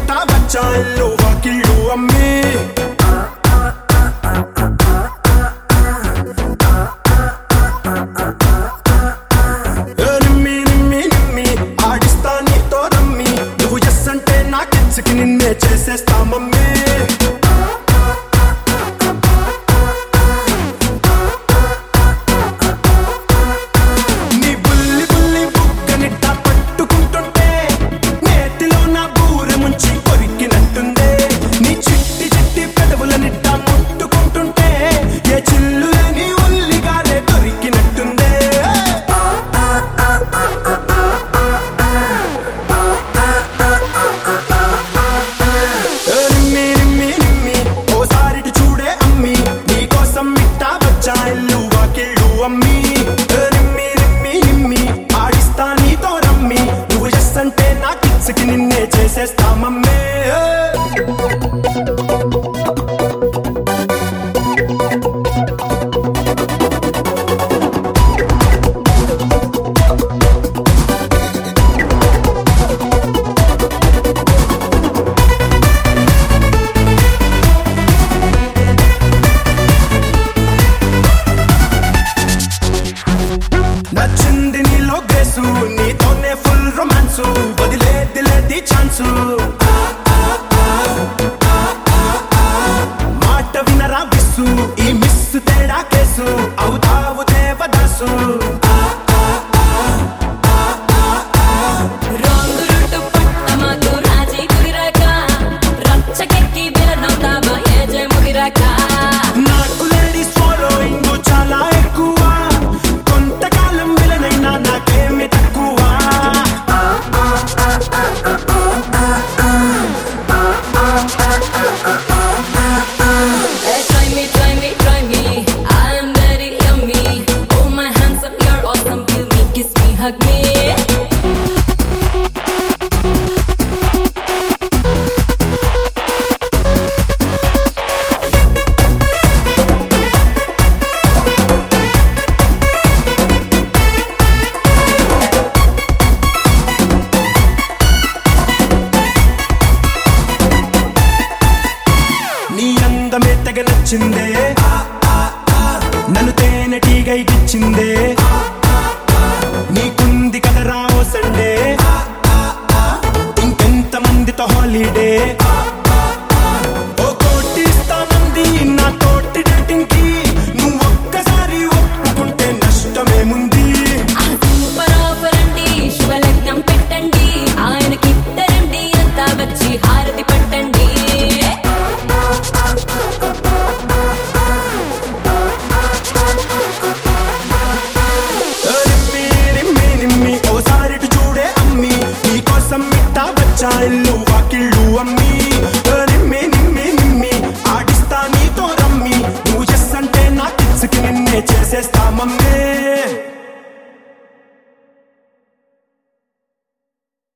మిట్టా వచ్చా ఇల్లు వాకిళ్ళు అమ్మి నిన్నే చేసేస్తా మమ్మీ నీ బుల్లి బుల్లి బుగ్గనిట్ట పట్టుకుంటుంటే నేతిలో నా బూర ముంచి కొరికినట్టుందే నీ చిట్టి చిట్టి పెదవులనిట్ట ముట్టుకుంటుంటే ఏ చిల్లు లేని ఉల్లిగానే దొరికినట్టుందే నిన్నే చేసేస్తా మమ్మే నచ్చింది నీలో గ్రేసు నీతోనే ఫుల్ రొమాన్సు వదిలేది ఛాన్సు మాట వినరా విస్సు ఈ మిస్సు తేడా కేసు అవుతావు దేవదాసు నాకు లేడీస్ ఫాలోయింగ్ చాలా ఎక్కువ కొంతకాలం విలనైనా నాకేమి తక్కువ Hug me. నీ అందమే తెగ నచ్చిందే నన్ను తేనెటీగ ఇచ్చిందే నీకుంది కదరా ఓ సండే ఇంకెంత మందితో హాలిడే ఓ కోటి ఇస్తానంది నా తోటి డేటింగ్ కి నువ్వు ఒక్కసారి ఒప్పుకుంటే నష్టమేముంది సూపర్ ఆఫర్ అండి శుభలగ్నం పెట్టండి ఆయనకిద్దరండి అంతా వచ్చి హారతి పట్టండి ఓసారి చూడే అమ్మి నీకోసం మిట్టా వచ్చా ఇల్లు వాకిళ్ళు అమ్మి